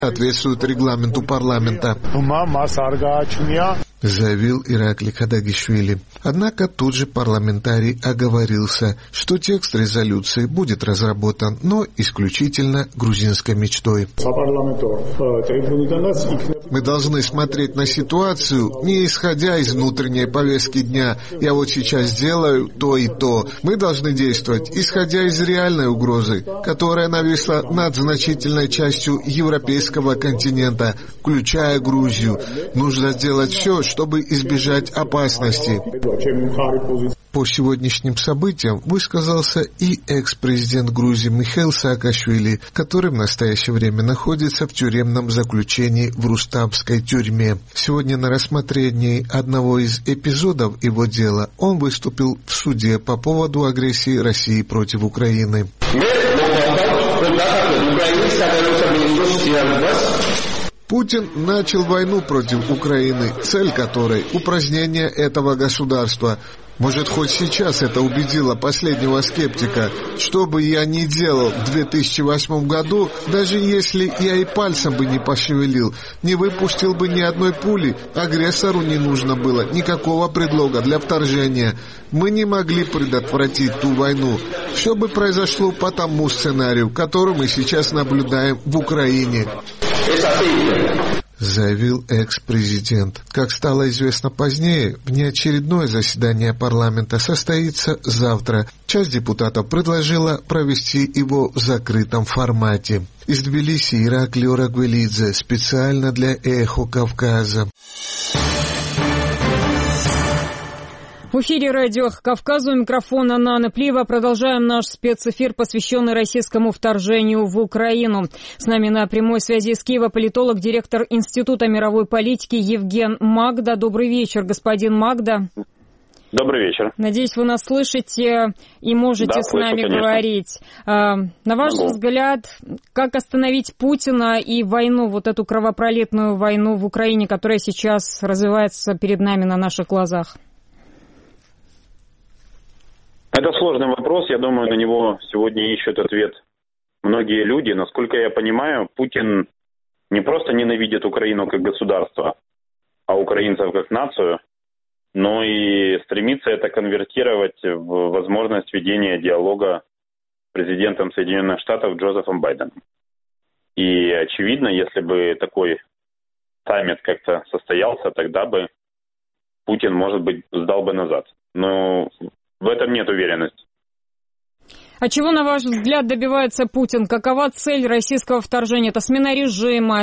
соответствуют регламенту парламента, заявил Иракли Кадагишвили. Однако тут же парламентарий оговорился, что текст резолюции будет разработан, но исключительно грузинской мечтой. Мы должны смотреть на ситуацию, не исходя из внутренней повестки дня. Я вот сейчас делаю то и то. Мы должны действовать, исходя из реальной угрозы, которая нависла над значительной частью европейского континента, включая Грузию. Нужно сделать все, чтобы избежать опасности. По сегодняшним событиям высказался и экс-президент Грузии Михаил Саакашвили, который в настоящее время находится в тюремном заключении в Рустамской тюрьме. Сегодня на рассмотрении одного из эпизодов его дела он выступил в суде по поводу агрессии России против Украины. Путин начал войну против Украины, цель которой – упразднение этого государства. Может, хоть сейчас это убедило последнего скептика. Что бы я ни делал в 2008 году, даже если я и пальцем бы не пошевелил, не выпустил бы ни одной пули, агрессору не нужно было никакого предлога для вторжения. Мы не могли предотвратить ту войну. Все бы произошло по тому сценарию, который мы сейчас наблюдаем в Украине, заявил экс-президент. Как стало известно позднее, внеочередное заседание парламента состоится завтра. Часть депутатов предложила провести его в закрытом формате. Из Тбилиси Иракли Орагвелидзе, специально для «Эхо Кавказа». В эфире радио «Кавказу», у микрофона Нана Плиева. Продолжаем наш спецэфир, посвященный российскому вторжению в Украину. С нами на прямой связи из Киева политолог, директор Института мировой политики Евген Магда. Добрый вечер, господин Магда. Добрый вечер. Надеюсь, вы нас слышите и можете с нами говорить. На ваш взгляд, как остановить Путина и войну, вот эту кровопролитную войну в Украине, которая сейчас развивается перед нами на наших глазах? Это сложный вопрос. Я думаю, на него сегодня ищут ответ многие люди. Насколько я понимаю, Путин не просто ненавидит Украину как государство, а украинцев как нацию, но и стремится это конвертировать в возможность ведения диалога с президентом Соединенных Штатов Джозефом Байденом. И очевидно, если бы такой саммит как-то состоялся, тогда бы Путин, может быть, сдал бы назад. Но в этом нет уверенности. А чего, на ваш взгляд, добивается Путин? Какова цель российского вторжения? Это смена режима,